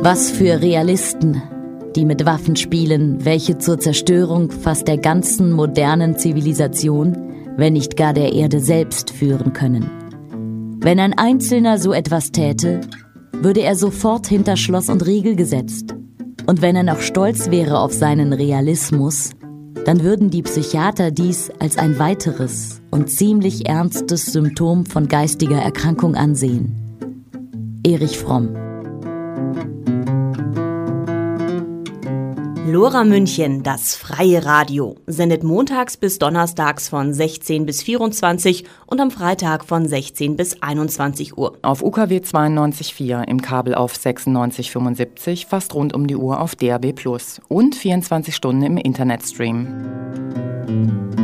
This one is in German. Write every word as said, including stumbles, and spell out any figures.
Was für Realisten, die mit Waffen spielen, welche zur Zerstörung fast der ganzen modernen Zivilisation, wenn nicht gar der Erde selbst, führen können. Wenn ein Einzelner so etwas täte, würde er sofort hinter Schloss und Riegel gesetzt. Und wenn er noch stolz wäre auf seinen Realismus, dann würden die Psychiater dies als ein weiteres und ziemlich ernstes Symptom von geistiger Erkrankung ansehen. Erich Fromm. Lora München, das freie Radio, sendet montags bis donnerstags von sechzehn bis vierundzwanzig und am Freitag von sechzehn bis einundzwanzig Uhr. Auf U K W zweiundneunzig Komma vier, im Kabel auf sechsundneunzig Komma fünfundsiebzig, fast rund um die Uhr auf D A B plus und vierundzwanzig Stunden im Internetstream.